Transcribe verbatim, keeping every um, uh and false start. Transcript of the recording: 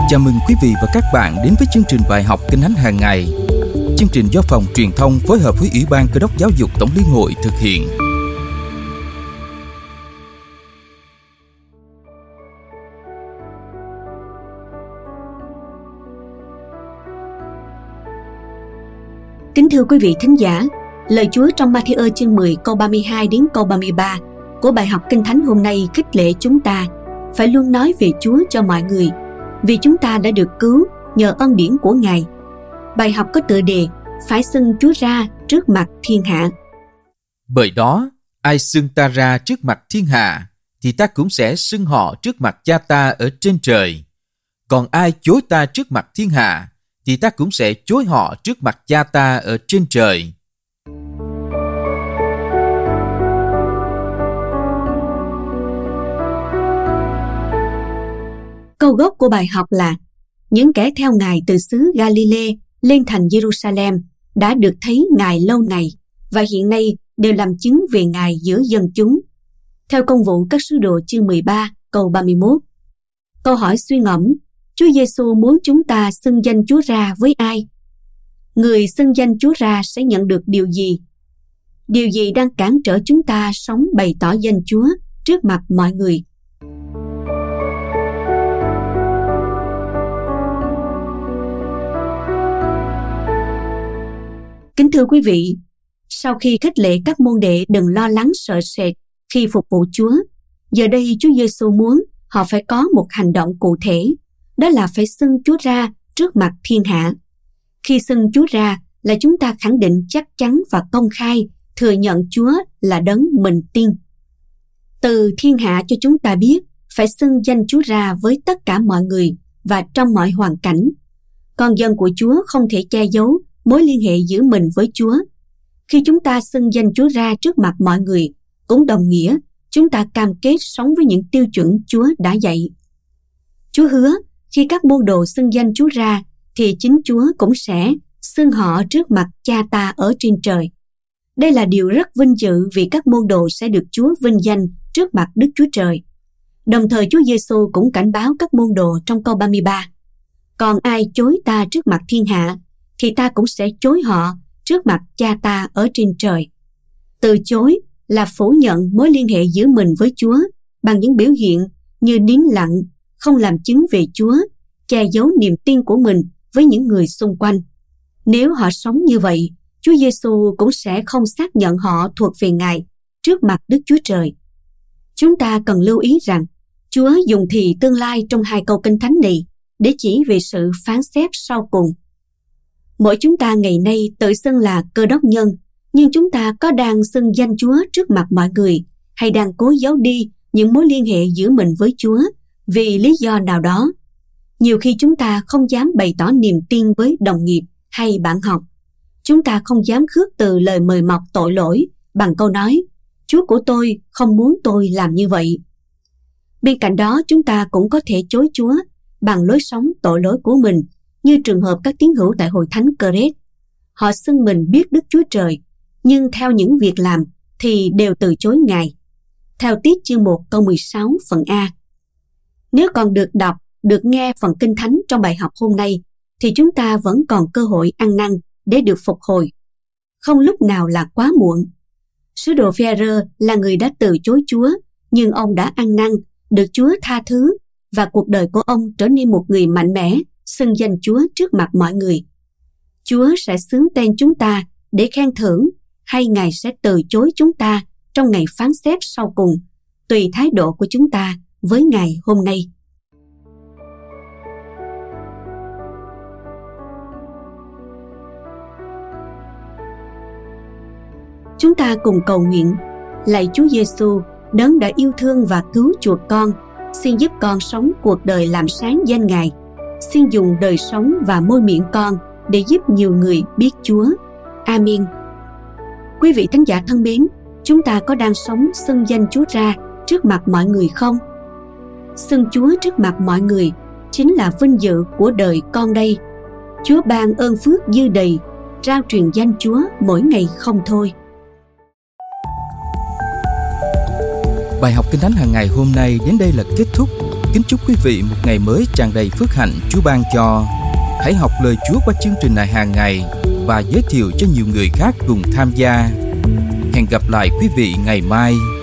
Chào mừng quý vị và các bạn đến với chương trình bài học Kinh Thánh hàng ngày. Chương trình do Phòng Truyền thông phối hợp với Ủy ban Cơ đốc Giáo dục Tổng Liên hội thực hiện. Kính thưa quý vị thính giả, lời Chúa trong Ma-thi-ơ chương mười câu ba mươi hai đến câu ba mươi ba của bài học Kinh Thánh hôm nay khích lệ chúng ta phải luôn nói về Chúa cho mọi người, vì chúng ta đã được cứu nhờ ân điển của Ngài. Bài học có tựa đề phải xưng Chúa ra trước mặt thiên hạ. Bởi đó, ai xưng ta ra trước mặt thiên hạ, thì ta cũng sẽ xưng họ trước mặt Cha ta ở trên trời. Còn ai chối ta trước mặt thiên hạ, thì ta cũng sẽ chối họ trước mặt Cha ta ở trên trời. Câu gốc của bài học là: những kẻ theo Ngài từ xứ Galilee lên thành Jerusalem đã được thấy Ngài lâu ngày và hiện nay đều làm chứng về Ngài giữa dân chúng. Theo Công vụ các sứ đồ chương mười ba câu ba mươi mốt. Câu hỏi suy ngẫm: Chúa Giêsu muốn chúng ta xưng danh Chúa ra với ai? Người xưng danh Chúa ra sẽ nhận được điều gì? Điều gì đang cản trở chúng ta sống bày tỏ danh Chúa trước mặt mọi người? Kính thưa quý vị, sau khi khích lệ các môn đệ đừng lo lắng sợ sệt khi phục vụ Chúa, giờ đây Chúa Giêsu muốn họ phải có một hành động cụ thể, đó là phải xưng Chúa ra trước mặt thiên hạ. Khi xưng Chúa ra là chúng ta khẳng định chắc chắn và công khai thừa nhận Chúa là đấng mình tin. Từ thiên hạ cho chúng ta biết phải xưng danh Chúa ra với tất cả mọi người và trong mọi hoàn cảnh. Con dân của Chúa không thể che giấu mối liên hệ giữa mình với Chúa. Khi chúng ta xưng danh Chúa ra trước mặt mọi người, cũng đồng nghĩa chúng ta cam kết sống với những tiêu chuẩn Chúa đã dạy. Chúa hứa khi các môn đồ xưng danh Chúa ra, thì chính Chúa cũng sẽ xưng họ trước mặt Cha ta ở trên trời. Đây là điều rất vinh dự vì các môn đồ sẽ được Chúa vinh danh trước mặt Đức Chúa Trời. Đồng thời Chúa Giêsu cũng cảnh báo các môn đồ trong câu ba mươi ba: còn ai chối ta trước mặt thiên hạ, thì ta cũng sẽ chối họ trước mặt Cha ta ở trên trời. Từ chối là phủ nhận mối liên hệ giữa mình với Chúa bằng những biểu hiện như nín lặng, không làm chứng về Chúa, che giấu niềm tin của mình với những người xung quanh. Nếu họ sống như vậy, Chúa Giêsu cũng sẽ không xác nhận họ thuộc về Ngài trước mặt Đức Chúa Trời. Chúng ta cần lưu ý rằng Chúa dùng thì tương lai trong hai câu Kinh Thánh này để chỉ về sự phán xét sau cùng. Mỗi chúng ta ngày nay tự xưng là Cơ đốc nhân, nhưng chúng ta có đang xưng danh Chúa trước mặt mọi người, hay đang cố giấu đi những mối liên hệ giữa mình với Chúa vì lý do nào đó? Nhiều khi chúng ta không dám bày tỏ niềm tin với đồng nghiệp hay bạn học. Chúng ta không dám khước từ lời mời mọc tội lỗi bằng câu nói: Chúa của tôi không muốn tôi làm như vậy. Bên cạnh đó, chúng ta cũng có thể chối Chúa bằng lối sống tội lỗi của mình, như trường hợp các tín hữu tại hội thánh Cơ-rét. Họ xưng mình biết Đức Chúa Trời, nhưng theo những việc làm thì đều từ chối Ngài. Theo Tiết chương một câu mười sáu phần A. Nếu còn được đọc, được nghe phần Kinh Thánh trong bài học hôm nay, thì chúng ta vẫn còn cơ hội ăn năn để được phục hồi. Không lúc nào là quá muộn. Sứ đồ Phi-e-rơ là người đã từ chối Chúa, nhưng ông đã ăn năn, được Chúa tha thứ, và cuộc đời của ông trở nên một người mạnh mẽ, xưng danh Chúa trước mặt mọi người. Chúa sẽ xướng tên chúng ta để khen thưởng, hay Ngài sẽ từ chối chúng ta trong ngày phán xét sau cùng, tùy thái độ của chúng ta với Ngài hôm nay. Chúng ta cùng cầu nguyện: lạy Chúa Giêsu, đấng đã yêu thương và cứu chuộc con, xin giúp con sống cuộc đời làm sáng danh Ngài. Xin dùng đời sống và môi miệng con để giúp nhiều người biết Chúa. Amen. Quý vị thính giả thân mến, chúng ta có đang sống xưng danh Chúa ra trước mặt mọi người không? Xưng Chúa trước mặt mọi người chính là vinh dự của đời con đây. Chúa ban ơn phước dư đầy, rao truyền danh Chúa mỗi ngày không thôi. Bài học Kinh Thánh hàng ngày hôm nay đến đây là kết thúc. kính chúc quý vị một ngày mới tràn đầy phước hạnh Chúa ban cho. Hãy học lời Chúa qua chương trình này hàng ngày và giới thiệu cho nhiều người khác cùng tham gia. Hẹn gặp lại quý vị ngày mai.